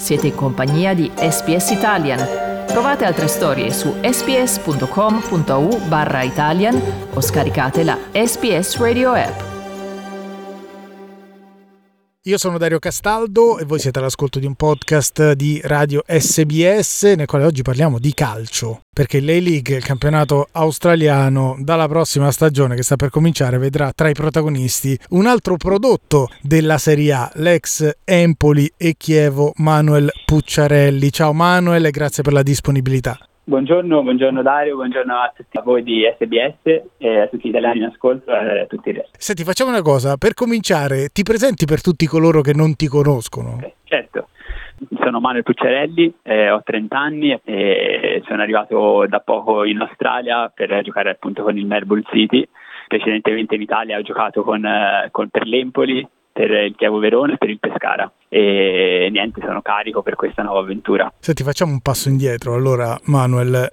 Siete in compagnia di SBS Italian. Trovate altre storie su sbs.com.au/Italian o scaricate la SBS Radio app. Io sono Dario Castaldo e voi siete all'ascolto di un podcast di Radio SBS nel quale oggi parliamo di calcio, perché l'A-League, il campionato australiano, dalla prossima stagione che sta per cominciare vedrà tra i protagonisti un altro prodotto della Serie A, l'ex Empoli e Chievo Manuel Pucciarelli. Ciao Manuel e grazie per la disponibilità. Buongiorno Dario, buongiorno a tutti voi di SBS e a tutti gli italiani in ascolto e a tutti il resto. Senti, facciamo una cosa, per cominciare ti presenti per tutti coloro che non ti conoscono? Certo, sono Manuel Pucciarelli, ho 30 anni e sono arrivato da poco in Australia per giocare appunto con il Melbourne City. Precedentemente in Italia ho giocato per l'Empoli, per il Chievo Verona e per il Pescara e niente, sono carico per questa nuova avventura. Senti, facciamo un passo indietro. Allora Manuel,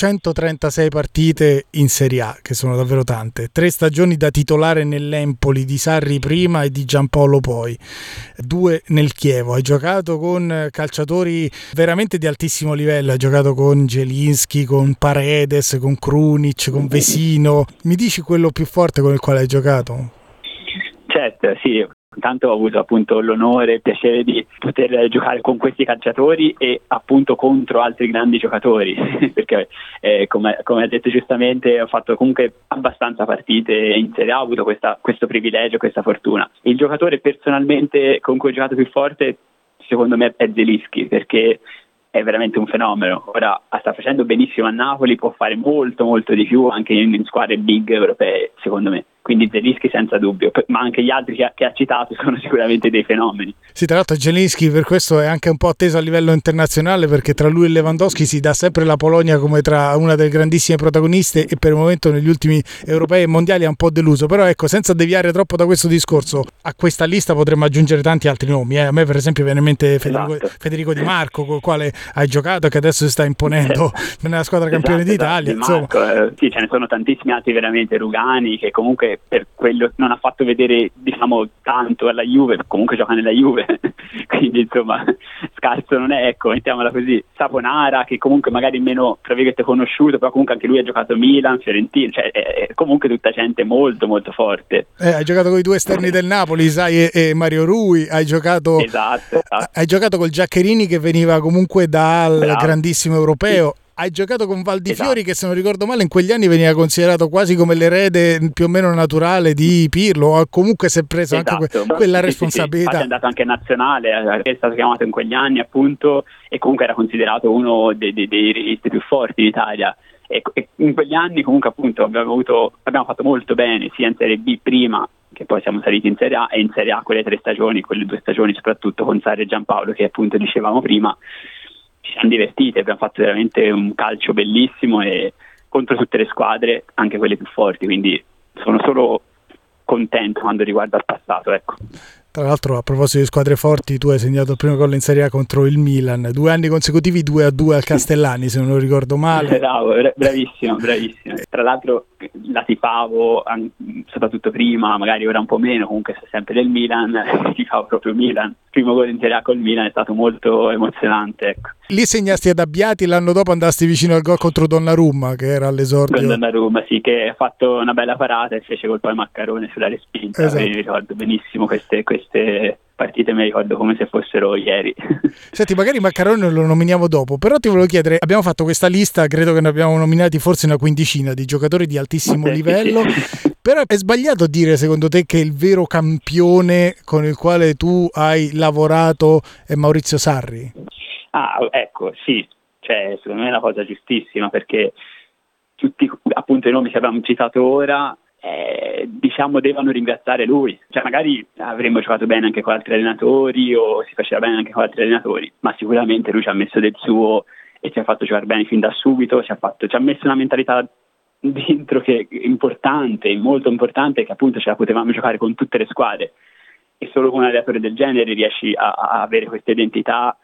136 partite in Serie A, che sono davvero tante, 3 stagioni da titolare nell'Empoli di Sarri prima e di Giampaolo poi, 2 nel Chievo. Hai giocato con calciatori veramente di altissimo livello, hai giocato con Zielinski, con Paredes, con Krunic, con Vesino. Mi dici quello più forte con il quale hai giocato? Certo, sì. Intanto ho avuto appunto l'onore e il piacere di poter giocare con questi calciatori e appunto contro altri grandi giocatori perché come hai detto giustamente ho fatto comunque abbastanza partite in Serie A, ho avuto questo privilegio, questa fortuna. Il giocatore personalmente con cui ho giocato più forte secondo me è Zielinski, perché è veramente un fenomeno. Ora sta facendo benissimo a Napoli, può fare molto molto di più anche in squadre big europee secondo me. Quindi Zielinski senza dubbio, ma anche gli altri che ha citato sono sicuramente dei fenomeni. Sì, tra l'altro Zielinski per questo è anche un po' atteso a livello internazionale, perché tra lui e Lewandowski si dà sempre la Polonia come tra una delle grandissime protagoniste e per il momento negli ultimi europei e mondiali è un po' deluso. Però ecco, senza deviare troppo da questo discorso, a questa lista potremmo aggiungere tanti altri nomi. A me per esempio viene in mente Federico Di Marco, con il quale hai giocato e che adesso si sta imponendo nella squadra campione d'Italia. Di Marco, sì, ce ne sono tantissimi altri veramente, Rugani, che comunque per quello non ha fatto vedere diciamo tanto alla Juve, comunque gioca nella Juve quindi insomma scarso non è, ecco, mettiamola così. Saponara, che comunque magari meno tra virgolette conosciuto, però comunque anche lui ha giocato Milan, Fiorentina, cioè è comunque tutta gente molto molto forte. Hai giocato con i 2 esterni del Napoli, sai, e Mario Rui, hai giocato hai giocato col Giaccherini che veniva comunque dal grandissimo europeo. Hai giocato con Valdifiori, che se non ricordo male in quegli anni veniva considerato quasi come l'erede più o meno naturale di Pirlo, o comunque si è preso anche quella responsabilità. Sì. È andato anche in nazionale, è stato chiamato in quegli anni appunto e comunque era considerato uno dei registi più forti d'Italia. E in quegli anni comunque appunto abbiamo fatto molto bene sia in Serie B prima, che poi siamo saliti in Serie A, e in Serie A quelle 2 stagioni soprattutto con Sarri e Giampaolo, che appunto dicevamo prima. Ci siamo divertiti, abbiamo fatto veramente un calcio bellissimo e contro tutte le squadre, anche quelle più forti, quindi sono solo contento quando riguarda il passato, ecco. Tra l'altro, a proposito di squadre forti, tu hai segnato il primo gol in Serie A contro il Milan, 2 anni consecutivi 2-2 al Castellani, se non ricordo male. Bravo, bravissimo. Tra l'altro la tifavo soprattutto prima, magari ora un po' meno, comunque sempre del Milan, tifavo proprio Milan. Il primo gol in Serie A col Milan è stato molto emozionante, ecco. Lì segnasti ad Abbiati, l'anno dopo andasti vicino al gol contro Donnarumma, che era all'esordio. Con Donnarumma, sì, che ha fatto una bella parata e fece col poi Maccarone sulla respinta. Esatto. Mi ricordo benissimo queste partite, mi ricordo come se fossero ieri. Senti, magari Maccarone lo nominiamo dopo, però ti volevo chiedere, abbiamo fatto questa lista, credo che ne abbiamo nominati forse una quindicina di giocatori di altissimo livello, però è sbagliato dire secondo te che il vero campione con il quale tu hai lavorato è Maurizio Sarri? Ecco, sì, cioè secondo me è una cosa giustissima, perché tutti appunto i nomi che abbiamo citato ora diciamo devono ringraziare lui. Cioè magari avremmo giocato bene anche con altri allenatori o si faceva bene anche con altri allenatori, ma sicuramente lui ci ha messo del suo e ci ha fatto giocare bene fin da subito, ci ha messo una mentalità dentro che è importante, molto importante, che appunto ce la potevamo giocare con tutte le squadre e solo con un allenatore del genere riesci a avere questa identità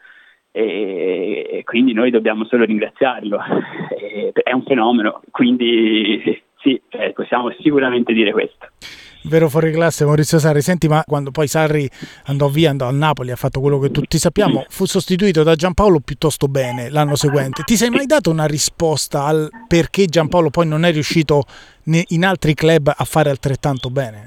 e quindi noi dobbiamo solo ringraziarlo. È un fenomeno, quindi sì, possiamo sicuramente dire questo. Vero fuoriclasse Maurizio Sarri. Senti, ma quando poi Sarri andò al Napoli, ha fatto quello che tutti sappiamo, fu sostituito da Giampaolo piuttosto bene l'anno seguente. Ti sei mai dato una risposta al perché Giampaolo poi non è riuscito in altri club a fare altrettanto bene?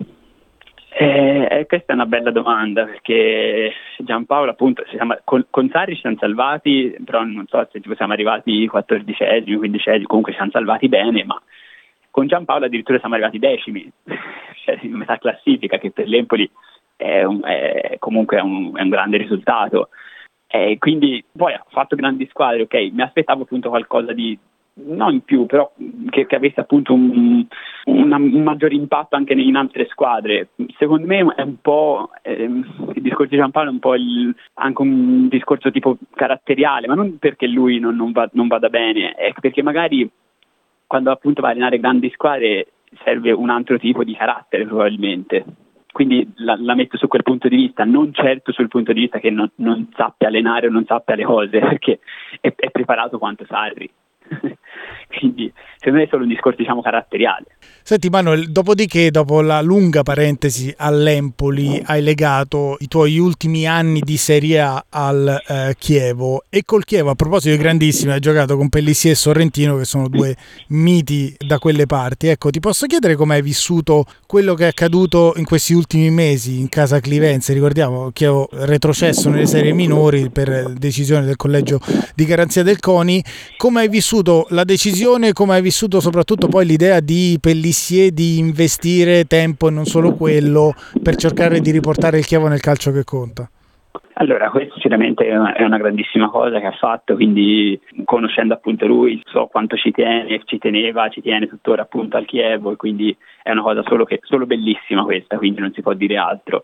Questa è una bella domanda, perché Giampaolo appunto con Sarri ci siamo salvati, però non so se siamo arrivati 14esimi, 15esimi, comunque ci siamo salvati bene, ma con Giampaolo addirittura siamo arrivati 10º, cioè in metà classifica, che per l'Empoli comunque è un grande risultato. Quindi poi ha fatto grandi squadre, ok, mi aspettavo appunto qualcosa di non in più, però che avesse appunto un maggior impatto anche in altre squadre. Secondo me è un po' il discorso di Giampaolo è un po' anche un discorso tipo caratteriale, ma non perché lui non vada bene, è perché magari quando appunto va a allenare grandi squadre serve un altro tipo di carattere probabilmente. Quindi la metto su quel punto di vista, non certo sul punto di vista che non sappia allenare o non sappia le cose, perché è preparato quanto Sarri. Quindi secondo me è solo un discorso, diciamo, caratteriale. Senti Manuel, dopodiché, dopo la lunga parentesi all'Empoli, hai legato i tuoi ultimi anni di Serie A al Chievo, e col Chievo, a proposito di grandissimi, hai giocato con Pellissier e Sorrentino, che sono due miti da quelle parti. Ecco, ti posso chiedere come hai vissuto quello che è accaduto in questi ultimi mesi in casa Clivenze? Ricordiamo che ho retrocesso nelle serie minori per decisione del collegio di garanzia del CONI. Come hai vissuto la decisione, come hai vissuto soprattutto poi l'idea di Pellissier di investire tempo e non solo quello per cercare di riportare il Chievo nel calcio che conta? Allora, questo sicuramente è una grandissima cosa che ha fatto, quindi conoscendo appunto lui so quanto ci tiene tuttora appunto al Chievo, e quindi è una cosa solo bellissima questa, quindi non si può dire altro.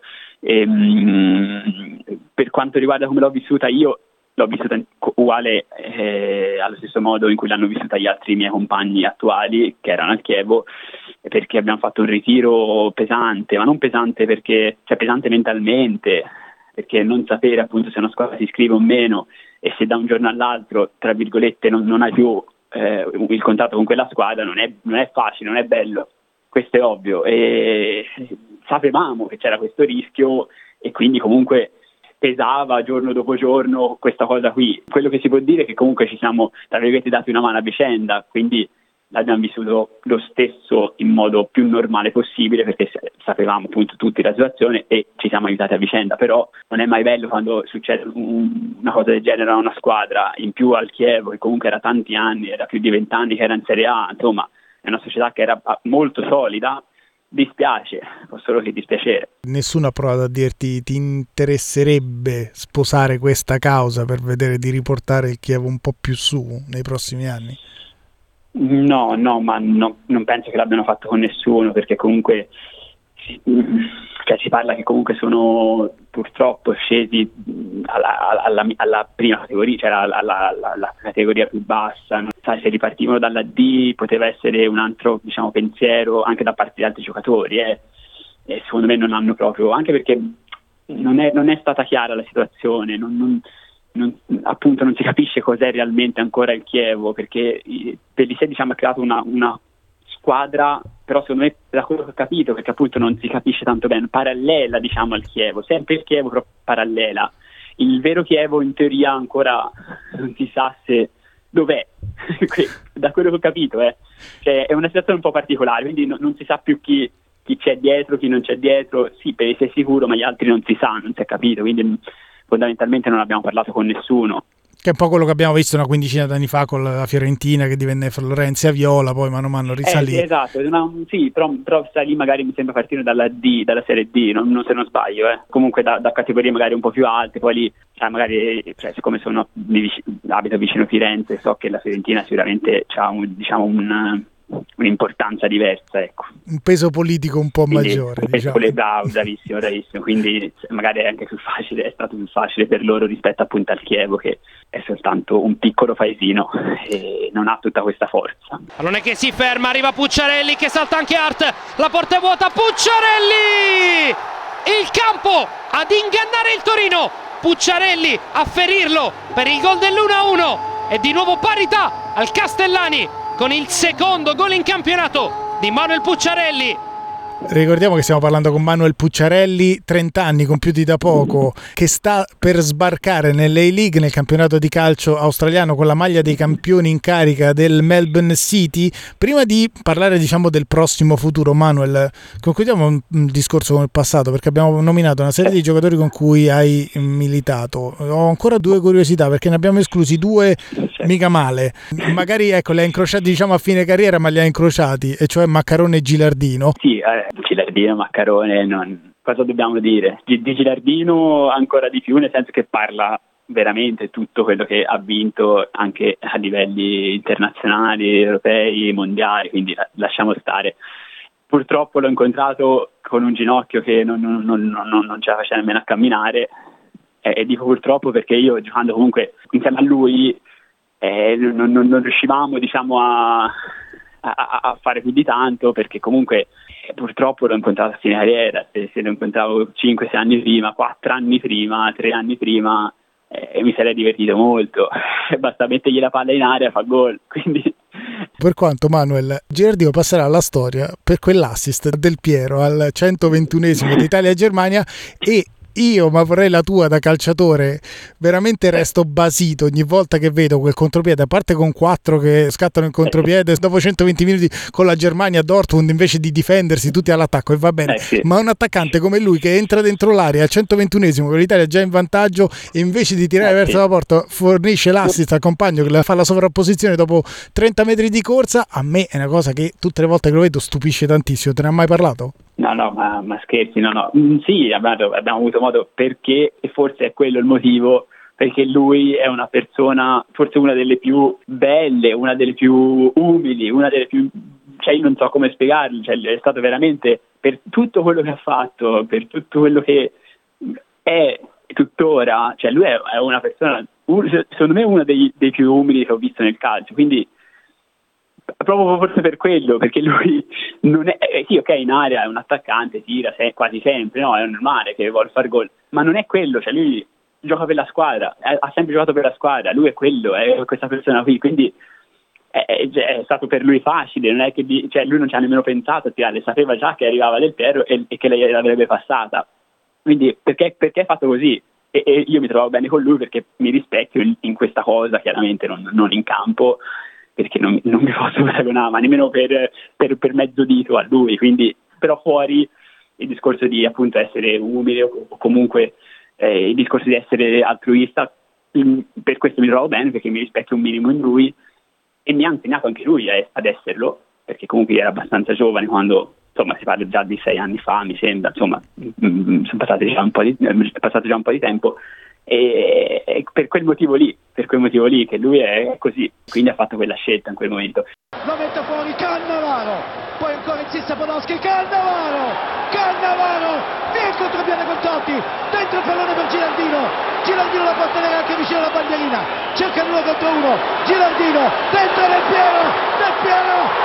Per quanto riguarda come l'ho vissuta io, l'ho vissuta uguale allo stesso modo in cui l'hanno vissuta gli altri miei compagni attuali che erano al Chievo, perché abbiamo fatto un ritiro pesante, ma non pesante perché, cioè pesante mentalmente, perché non sapere appunto se una squadra si iscrive o meno, e se da un giorno all'altro, tra virgolette, non hai più il contratto con quella squadra, non è facile, non è bello, questo è ovvio, e sapevamo che c'era questo rischio, e quindi comunque pesava giorno dopo giorno questa cosa qui. Quello che si può dire è che comunque ci siamo, tra virgolette, dati una mano a vicenda, quindi l'abbiamo vissuto lo stesso in modo più normale possibile, perché sapevamo appunto tutti la situazione e ci siamo aiutati a vicenda. Però non è mai bello quando succede una cosa del genere a una squadra, in più al Chievo, che comunque era tanti anni, era più di 20 anni che era in Serie A, insomma è una società che era molto solida. Dispiace, può solo che dispiacere. Nessuno ha provato a dirti ti interesserebbe sposare questa causa per vedere di riportare il Chievo un po' più su nei prossimi anni? No, ma non penso che l'abbiano fatto con nessuno, perché comunque si parla che comunque sono purtroppo scesi alla prima categoria, cioè alla categoria più bassa, no? Sai, se ripartivano dalla D poteva essere un altro, diciamo, pensiero anche da parte di altri giocatori, e secondo me non hanno proprio, anche perché non è stata chiara la situazione, appunto non si capisce cos'è realmente ancora il Chievo, perché Pellissier, diciamo, ha creato una squadra, però secondo me, da quello che ho capito, perché appunto non si capisce tanto bene, parallela, diciamo, al Chievo, sempre il Chievo però parallela. Il vero Chievo in teoria ancora non si sa se dov'è, da quello che ho capito, cioè, è una situazione un po' particolare, quindi non si sa più chi c'è dietro, chi non c'è dietro. Sì, Pellissier è sicuro, ma gli altri non si sa, non si è capito, quindi fondamentalmente non abbiamo parlato con nessuno. Che è un po' quello che abbiamo visto una quindicina d'anni fa con la Fiorentina, che divenne Florenzi Viola, poi mano a mano risalì. Sì, esatto, sì, però salì magari, mi sembra, partire dalla Serie D, non se non sbaglio, comunque da categorie magari un po' più alte, poi lì, magari, siccome abito vicino Firenze, so che la Fiorentina sicuramente ha un'importanza diversa, ecco. Un peso politico un po' maggiore, diciamo. Bravissimo, quindi magari è anche è stato più facile per loro rispetto appunto al Chievo, che è soltanto un piccolo paesino e non ha tutta questa forza. Pallone che si ferma, arriva Pucciarelli che salta anche Hart, la porta è vuota, Pucciarelli! Il campo ad ingannare il Torino, Pucciarelli a ferirlo per il gol dell'1-1, e di nuovo parità al Castellani con il secondo gol in campionato di Manuel Pucciarelli. Ricordiamo che stiamo parlando con Manuel Pucciarelli, 30 anni compiuti da poco, che sta per sbarcare nell'A-League, nel campionato di calcio australiano, con la maglia dei campioni in carica del Melbourne City. Prima di parlare, diciamo, del prossimo futuro, Manuel, concludiamo un discorso con il passato, perché abbiamo nominato una serie di giocatori con cui hai militato. Ho ancora due curiosità, perché ne abbiamo esclusi due mica male. Magari, ecco, li ha incrociati, diciamo, a fine carriera, ma li ha incrociati, e cioè Maccarone e Gilardino. Sì, Gilardino, Maccarone, cosa dobbiamo dire? Di Gilardino ancora di più, nel senso che parla veramente tutto quello che ha vinto anche a livelli internazionali, europei, mondiali, quindi lasciamo stare. Purtroppo l'ho incontrato con un ginocchio che non ce la faceva nemmeno a camminare, e dico purtroppo perché io, giocando comunque insieme a lui, non riuscivamo, diciamo, a fare più di tanto, perché comunque purtroppo l'ho incontrato a fine carriera. Se lo incontravo 5-6 anni prima, 4 anni prima, 3 anni prima, mi sarei divertito molto. Basta mettergli la palla in aria, fa gol. Quindi, per quanto, Manuel, Gilardino passerà alla storia per quell'assist del Piero al 121esimo d'Italia-Germania, e io, ma vorrei la tua da calciatore, veramente resto basito ogni volta che vedo quel contropiede, a parte con 4 che scattano in contropiede dopo 120 minuti con la Germania a Dortmund, invece di difendersi tutti all'attacco, e va bene, sì. Ma un attaccante come lui che entra dentro l'area al 121esimo con l'Italia già in vantaggio, e invece di tirare verso la porta fornisce l'assist al compagno che fa la sovrapposizione dopo 30 metri di corsa. A me è una cosa che tutte le volte che lo vedo stupisce tantissimo. Te ne ha mai parlato? No, ma scherzi, no. Sì, abbiamo avuto modo, perché, e forse è quello il motivo, perché lui è una persona, forse una delle più belle, una delle più umili, una delle più, cioè io non so come spiegarlo, cioè è stato veramente, per tutto quello che ha fatto, per tutto quello che è tuttora, cioè lui è una persona, secondo me, uno dei più umili che ho visto nel calcio, quindi proprio forse per quello, perché lui non è, sì, ok, in area è un attaccante, tira quasi sempre, no, è normale che vuole fare gol, ma non è quello, cioè lui gioca per la squadra, ha sempre giocato per la squadra, lui è quello, è questa persona qui, quindi è stato per lui facile, non è che cioè lui non ci ha nemmeno pensato a tirare, sapeva già che arrivava Del Piero e che lei l'avrebbe passata, quindi perché è fatto così, e io mi trovo bene con lui perché mi rispecchio in questa cosa, chiaramente non in campo, perché non mi posso paragonare, ma nemmeno per mezzo dito a lui, quindi, però fuori il discorso di appunto essere umile o comunque il discorso di essere altruista, per questo mi trovo bene, perché mi rispecchio un minimo in lui, e mi ha insegnato anche lui ad esserlo, perché comunque era abbastanza giovane quando, insomma, si parla già di 6 anni fa, mi sembra, insomma, sono passati già un po' di tempo, e per quel motivo lì che lui è così, quindi ha fatto quella scelta in quel momento. Lo mette fuori Cannavaro, poi ancora insiste Podolski, Cannavaro, via il contropiede con Totti, dentro il pallone per Gilardino la può tenere anche vicino alla bandierina, cerca 1 contro 1, Gilardino, dentro Del Piero,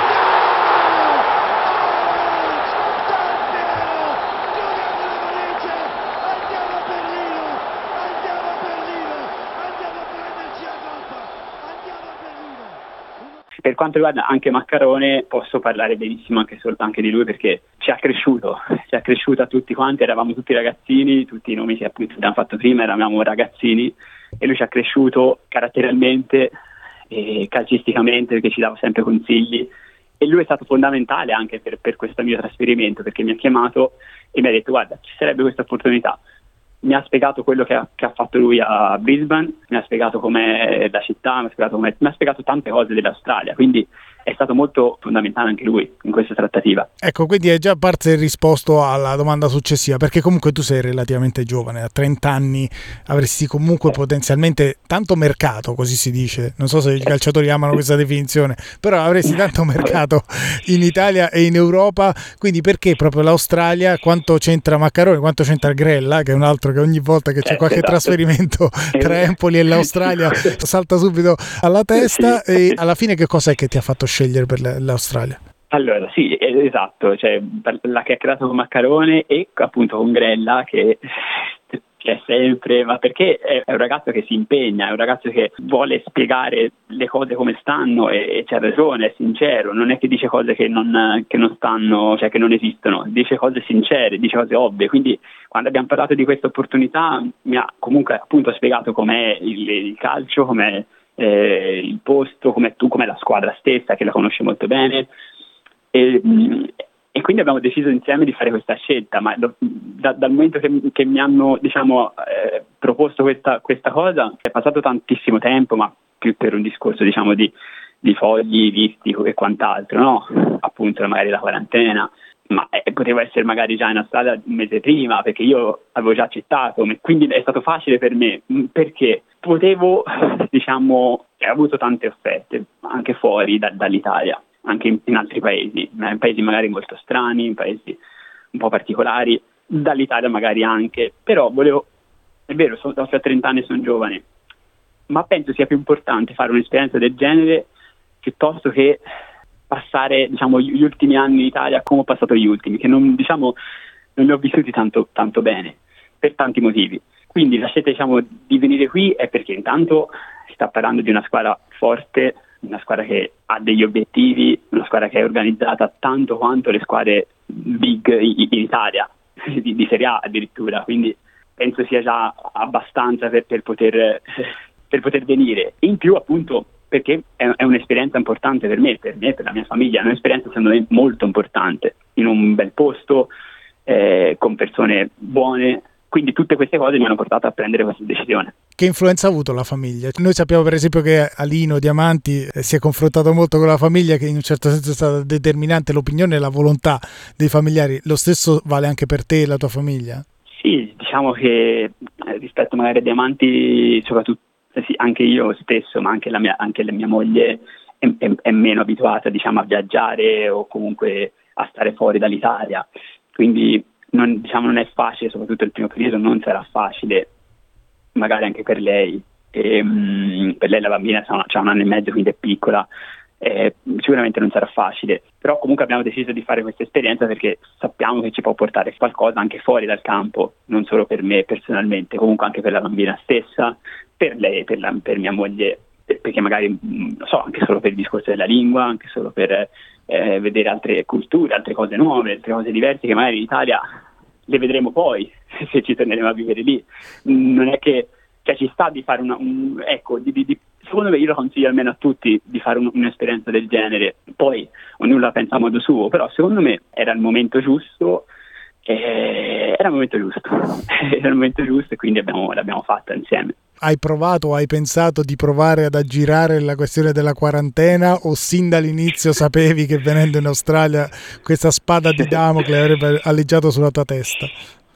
Per quanto riguarda anche Maccarone, posso parlare benissimo anche di lui, perché ci ha cresciuto a tutti quanti, eravamo tutti ragazzini, tutti i nomi che appunto abbiamo fatto prima eravamo ragazzini, e lui ci ha cresciuto caratterialmente e calcisticamente, perché ci dava sempre consigli, e lui è stato fondamentale anche per questo mio trasferimento, perché mi ha chiamato e mi ha detto: guarda, ci sarebbe questa opportunità. Mi ha spiegato quello che ha fatto lui a Brisbane, mi ha spiegato com'è la città, mi ha spiegato tante cose dell'Australia, quindi è stato molto fondamentale anche lui in questa trattativa. Ecco, quindi hai già parte risposto alla domanda successiva, perché comunque tu sei relativamente giovane, a 30 anni avresti comunque potenzialmente tanto mercato, così si dice, non so se i calciatori amano questa definizione, però avresti tanto mercato in Italia e in Europa, quindi perché proprio l'Australia? Quanto c'entra Maccarone, quanto c'entra Grella, che è un altro che ogni volta che c'è qualche trasferimento tra Empoli e l'Australia salta subito alla testa, e alla fine che cosa è che ti ha fatto scegliere per l'Australia? Allora, sì, esatto, cioè la chiacchierata con Maccarone e appunto con Grella, che c'è sempre, ma perché è un ragazzo che si impegna, è un ragazzo che vuole spiegare le cose come stanno e c'ha ragione, è sincero, non è che dice cose che non stanno, cioè che non esistono, dice cose sincere, dice cose ovvie. Quindi quando abbiamo parlato di questa opportunità mi ha comunque appunto spiegato com'è il calcio, com'è il posto, com'è la squadra stessa, che la conosce molto bene, e quindi abbiamo deciso insieme di fare questa scelta. Ma dal momento che mi hanno proposto questa cosa è passato tantissimo tempo, ma più per un discorso di fogli visti e quant'altro, no? Appunto magari la quarantena, ma poteva essere magari già in Australia un mese prima, perché io avevo già accettato, quindi è stato facile per me, perché potevo, ho avuto tante offerte anche fuori dall'Italia, anche in altri paesi magari molto strani, in paesi un po' particolari, dall'Italia magari anche, però è vero, ho 30 anni, sono giovane, ma penso sia più importante fare un'esperienza del genere piuttosto che passare gli ultimi anni in Italia come ho passato gli ultimi, che non li ho vissuti tanto bene, per tanti motivi. Quindi la scelta di venire qui è perché intanto si sta parlando di una squadra forte, una squadra che ha degli obiettivi, una squadra che è organizzata tanto quanto le squadre big in Italia, di Serie A addirittura, quindi penso sia già abbastanza per poter venire. In più appunto perché è un'esperienza importante per me, per la mia famiglia, è un'esperienza secondo me molto importante, in un bel posto, con persone buone. Quindi tutte queste cose mi hanno portato a prendere questa decisione. Che influenza ha avuto la famiglia? Noi sappiamo per esempio che Alino Diamanti si è confrontato molto con la famiglia, che in un certo senso è stata determinante l'opinione e la volontà dei familiari. Lo stesso vale anche per te e la tua famiglia? Sì, diciamo che rispetto magari a Diamanti, soprattutto sì, anche io stesso, ma anche la mia moglie è meno abituata a viaggiare o comunque a stare fuori dall'Italia. Quindi non è facile, soprattutto il primo periodo non sarà facile, magari anche per lei. Per lei la bambina ha 1 anno e mezzo, quindi è piccola, sicuramente non sarà facile, però comunque abbiamo deciso di fare questa esperienza perché sappiamo che ci può portare qualcosa anche fuori dal campo, non solo per me personalmente, comunque anche per la bambina stessa, per lei, per mia moglie, perché magari anche solo per il discorso della lingua, anche solo per vedere altre culture, altre cose nuove, altre cose diverse che magari in Italia le vedremo poi se ci torneremo a vivere lì. Non è che ci sta di fare secondo me, io lo consiglio almeno a tutti di fare un'esperienza del genere. Poi ognuno la pensa a modo suo, però secondo me era il momento giusto. Era il momento giusto e quindi l'abbiamo fatta insieme. Hai pensato di provare ad aggirare la questione della quarantena, o sin dall'inizio sapevi che venendo in Australia questa spada di Damocle avrebbe alleggiato sulla tua testa?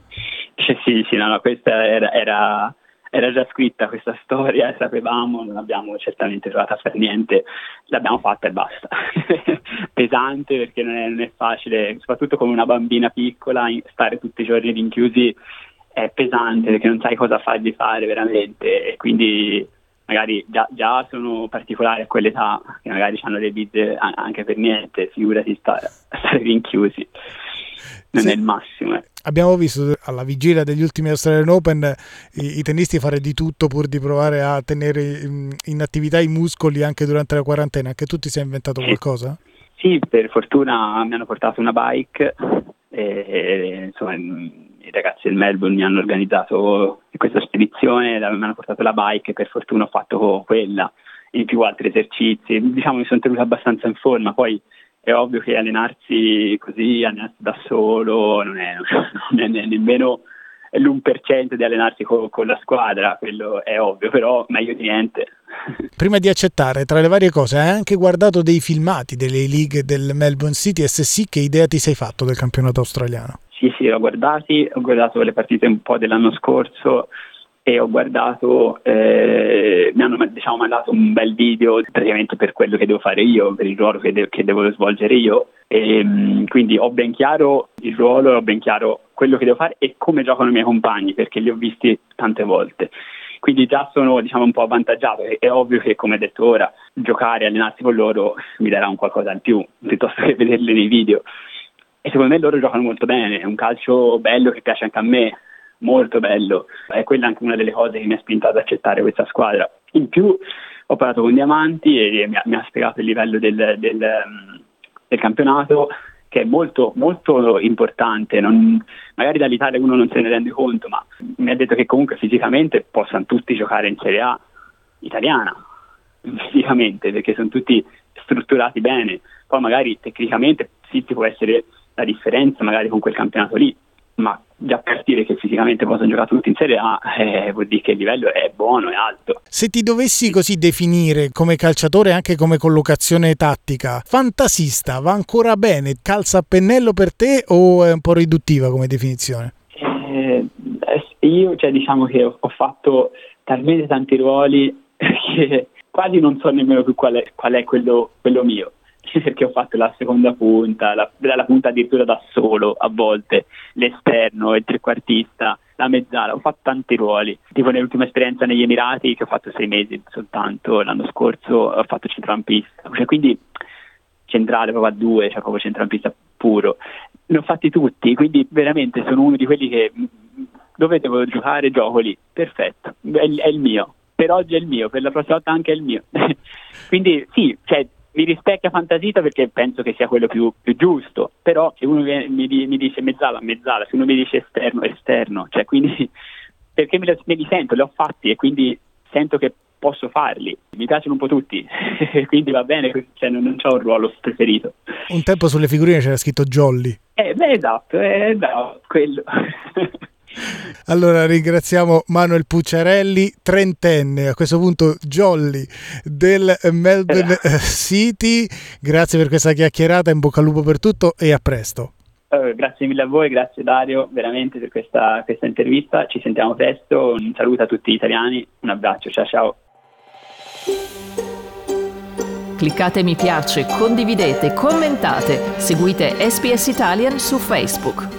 Sì, no, questa era già scritta questa storia, sapevamo, non abbiamo certamente provato a fare niente, l'abbiamo fatta e basta. Pesante perché non è facile, soprattutto con una bambina piccola, stare tutti i giorni rinchiusi è pesante perché non sai cosa fargli fare veramente, e quindi magari già sono particolari a quell'età che magari hanno le vite anche per niente, figurati stare rinchiusi. Non è il massimo. Abbiamo visto alla vigilia degli ultimi Australian Open i tennisti fare di tutto pur di provare a tenere in attività i muscoli anche durante la quarantena. Anche tu ti sei inventato qualcosa? Sì, per fortuna mi hanno portato una bike e insomma i ragazzi del Melbourne mi hanno organizzato questa spedizione, mi hanno portato la bike e per fortuna ho fatto quella, in più altri esercizi. Mi sono tenuto abbastanza in forma. Poi è ovvio che allenarsi da solo non è nemmeno l'1% di allenarsi con la squadra, quello è ovvio, però meglio di niente. Prima di accettare, tra le varie cose, hai anche guardato dei filmati delle league del Melbourne City, e se sì, che idea ti sei fatto del campionato australiano? Sì, ho guardato le partite un po' dell'anno scorso e ho guardato, mi hanno mandato un bel video praticamente per quello che devo fare io, per il ruolo che devo svolgere io, e quindi ho ben chiaro il ruolo, ho ben chiaro quello che devo fare e come giocano i miei compagni, perché li ho visti tante volte. Quindi già sono un po' avvantaggiato. È ovvio che, come detto ora, giocare e allenarsi con loro mi darà un qualcosa in più piuttosto che vederli nei video, e secondo me loro giocano molto bene, è un calcio bello che piace anche a me. molto bello. È quella anche una delle cose che mi ha spinto ad accettare questa squadra. In più ho parlato con Diamanti e mi ha spiegato il livello del campionato, che è molto molto importante. Magari dall'Italia uno non se ne rende conto, ma mi ha detto che comunque fisicamente possano tutti giocare in Serie A italiana, fisicamente, perché sono tutti strutturati bene. Poi magari tecnicamente sì, ci può essere la differenza magari con quel campionato lì, ma già partire che fisicamente possono giocare tutti in Serie A vuol dire che il livello è buono, è alto. Se ti dovessi così definire come calciatore, anche come collocazione tattica, fantasista va ancora bene? Calza a pennello per te o è un po' riduttiva come definizione? Io diciamo che ho fatto talmente tanti ruoli che quasi non so nemmeno più qual è quello mio, perché ho fatto la seconda punta, la punta addirittura da solo a volte, l'esterno, il trequartista, la mezzala. Ho fatto tanti ruoli, tipo nell'ultima esperienza negli Emirati, che ho fatto 6 mesi soltanto, l'anno scorso ho fatto centrocampista, quindi centrale proprio a 2, proprio centrocampista puro. Ne ho fatti tutti, quindi veramente sono uno di quelli che dove devo giocare gioco lì, perfetto, è il mio, per oggi è il mio, per la prossima volta anche è il mio. Quindi sì, mi rispecchia Fantasita perché penso che sia quello più giusto, però se uno mi dice mezzala, se uno mi dice esterno, quindi perché me li sento, li ho fatti e quindi sento che posso farli, mi piacciono un po' tutti, quindi va bene, non c'ho un ruolo preferito. Un tempo sulle figurine c'era scritto Jolly. Esatto, è bravo, quello. Allora ringraziamo Manuel Pucciarelli, trentenne, a questo punto Jolly del Melbourne City. Grazie per questa chiacchierata, in bocca al lupo per tutto e a presto. Grazie mille a voi, grazie Dario veramente per questa intervista, ci sentiamo presto, un saluto a tutti gli italiani, un abbraccio, ciao. Cliccate mi piace, condividete, commentate, seguite SPS Italian su Facebook.